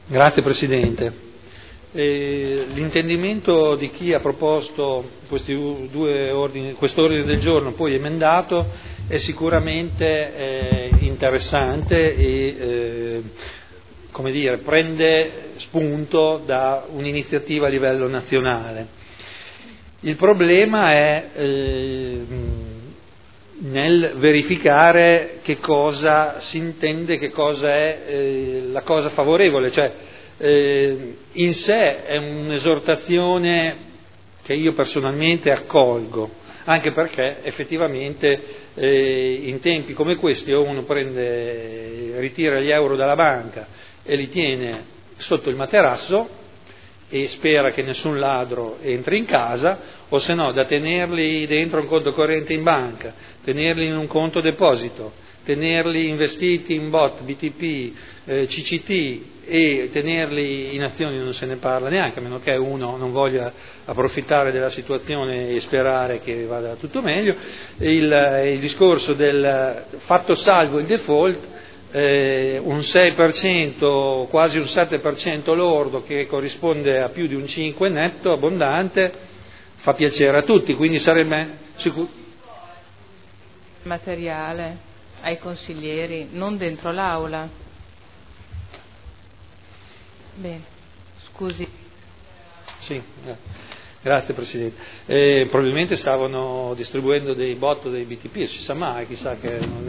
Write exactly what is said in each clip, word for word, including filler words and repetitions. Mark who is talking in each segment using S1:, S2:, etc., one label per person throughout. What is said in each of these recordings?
S1: Grazie Presidente. Eh, l'intendimento di chi ha proposto questi due ordini, questo ordine del giorno poi emendato è sicuramente eh, interessante e eh, come dire, prende spunto da un'iniziativa a livello nazionale. Il problema è eh, nel verificare che cosa si intende, che cosa è eh, la cosa favorevole, cioè eh, in sé è un'esortazione che io personalmente accolgo, anche perché effettivamente eh, in tempi come questi o uno prende, ritira gli euro dalla banca e li tiene sotto il materasso e spera che nessun ladro entri in casa, o se no da tenerli dentro un conto corrente in banca, tenerli in un conto deposito, tenerli investiti in B O T, B T P, eh, C C T e tenerli in azioni non se ne parla neanche, a meno che uno non voglia approfittare della situazione e sperare che vada tutto meglio. Il, il discorso del fatto salvo il default, Eh, un sei per cento, quasi un sette per cento lordo, che corrisponde a più di un cinque per cento netto abbondante, fa piacere a tutti, quindi sarebbe sicuro.
S2: Materiale ai consiglieri, non dentro l'aula. Bene, scusi.
S1: Sì, eh. Grazie Presidente. Eh, probabilmente stavano distribuendo dei bot dei B T P, si sa mai, chissà che non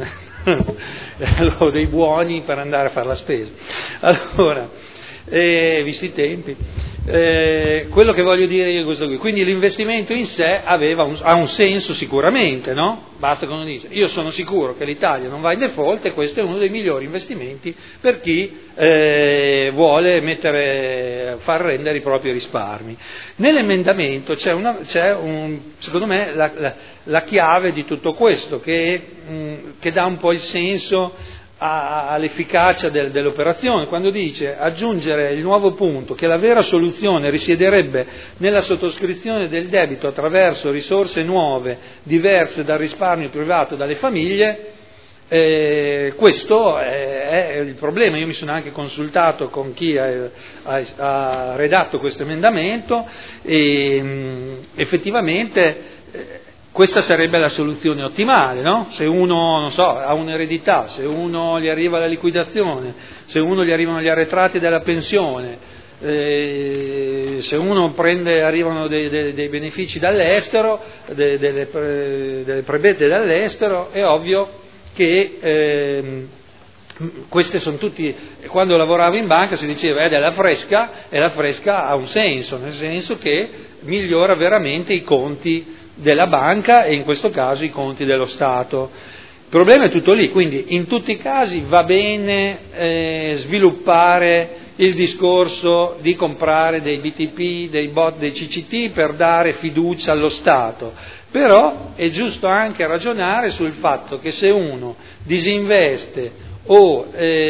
S1: è, dei buoni per andare a fare la spesa. Allora, eh, visti i tempi, eh, quello che voglio dire io è questo qui. Quindi l'investimento in sé aveva un, ha un senso sicuramente, no? Basta che uno dice, io sono sicuro che l'Italia non va in default e questo è uno dei migliori investimenti per chi eh, vuole mettere, far rendere i propri risparmi. Nell'emendamento c'è, una, c'è un, secondo me la, la, la chiave di tutto questo che, mh, che dà un po' il senso all'efficacia del, dell'operazione, quando dice aggiungere il nuovo punto che la vera soluzione risiederebbe nella sottoscrizione del debito attraverso risorse nuove, diverse dal risparmio privato dalle famiglie. Eh, questo è, è il problema. Io mi sono anche consultato con chi ha, ha, ha redatto questo emendamento e mh, effettivamente eh, questa sarebbe la soluzione ottimale, no? Se uno, non so, ha un'eredità, se uno gli arriva la liquidazione, se uno gli arrivano gli arretrati della pensione, eh, se uno prende, arrivano dei, dei, dei benefici dall'estero, dei, delle, delle prebende dall'estero, è ovvio che eh, queste sono tutti, quando lavoravo in banca si diceva è della fresca, e la fresca ha un senso, nel senso che migliora veramente i conti della banca e in questo caso i conti dello Stato. Il problema è tutto lì, quindi in tutti i casi va bene eh, sviluppare il discorso di comprare dei B T P, dei B O T, dei C C T per dare fiducia allo Stato, però è giusto anche ragionare sul fatto che se uno disinveste o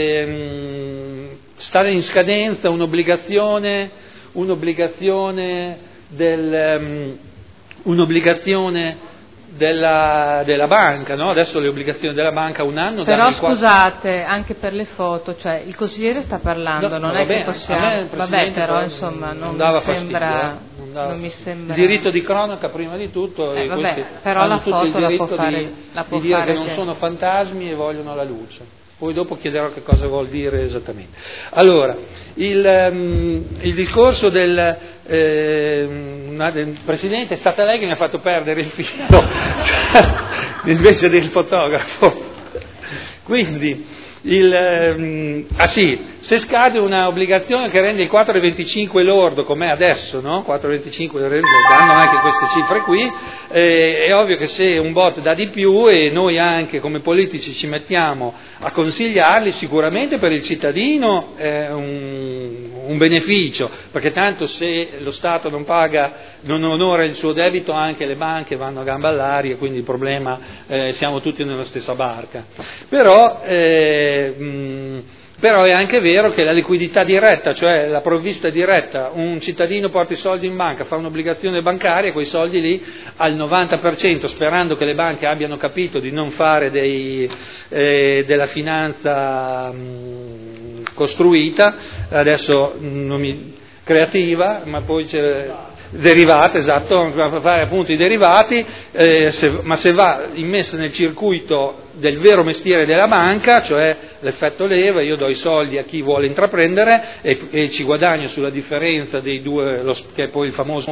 S1: ehm, sta in scadenza un'obbligazione, un'obbligazione del... Um, un'obbligazione della, della banca, no? Adesso le obbligazioni della banca un anno.
S2: Però scusate, quattro... anche per le foto, cioè il consigliere sta parlando,
S1: no,
S2: non
S1: no,
S2: è
S1: vabbè,
S2: che possiamo. Vabbè, però insomma non, non, mi, sembra, fastidio, eh? non, non mi sembra.
S1: Il diritto di cronaca prima di tutto,
S2: eh,
S1: e
S2: vabbè,
S1: questi
S2: però
S1: hanno
S2: la
S1: tutto
S2: foto
S1: il diritto
S2: la può fare,
S1: di,
S2: la può
S1: di dire
S2: fare
S1: che non
S2: che...
S1: sono fantasmi e vogliono la luce. Poi dopo chiederò che cosa vuol dire esattamente. Allora, il, um, il discorso del eh, Presidente, è stata lei che mi ha fatto perdere il filo, cioè, invece del fotografo. Quindi, il, um, ah sì, se scade una obbligazione che rende il quattro virgola venticinque lordo, com'è adesso, no? quattro virgola venticinque danno anche queste cifre qui, eh, è ovvio che se un bot dà di più e noi anche come politici ci mettiamo a consigliarli, sicuramente per il cittadino è un, un beneficio, perché tanto se lo Stato non paga, non onora il suo debito, anche le banche vanno a gamba all'aria, quindi il problema eh, siamo tutti nella stessa barca. Però eh, mh, Però è anche vero che la liquidità diretta, cioè la provvista diretta, un cittadino porta i soldi in banca, fa un'obbligazione bancaria, quei soldi lì al novanta per cento, sperando che le banche abbiano capito di non fare dei, eh, della finanza mh, costruita, adesso non mi, creativa, ma poi c'è derivata, esatto, per fare appunto i derivati, eh, se, ma se va immessa nel circuito del vero mestiere della banca, cioè l'effetto leva, io do i soldi a chi vuole intraprendere e, e ci guadagno sulla differenza dei due, lo, che è poi il famoso.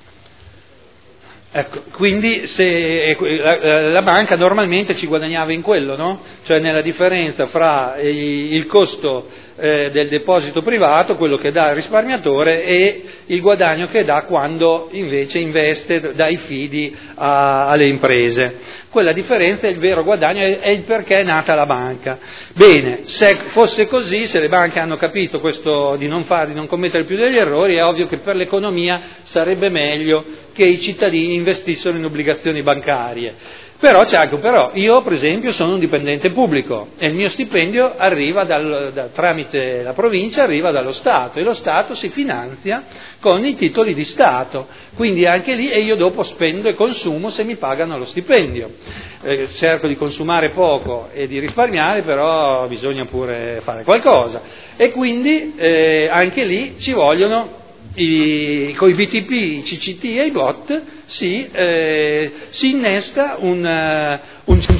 S1: Ecco, quindi se la, la banca normalmente ci guadagnava in quello, no? Cioè nella differenza fra il costo eh, del deposito privato, quello che dà il risparmiatore, e il guadagno che dà quando invece investe, dà i fidi a, alle imprese. Quella differenza è il vero guadagno, è, è il perché è nata la banca. Bene, se fosse così, se le banche hanno capito questo di non fare, di non commettere più degli errori, è ovvio che per l'economia sarebbe meglio che i cittadini investissero in obbligazioni bancarie. Però c'è anche un però, io per esempio sono un dipendente pubblico e il mio stipendio arriva dal, da, tramite la provincia, arriva dallo Stato, e lo Stato si finanzia con i titoli di Stato, quindi anche lì, e io dopo spendo e consumo se mi pagano lo stipendio. Eh, cerco di consumare poco e di risparmiare, però bisogna pure fare qualcosa, e quindi eh, anche lì ci vogliono I, con i B T P, i C C T e i B O T si, eh, si innesca un, uh, un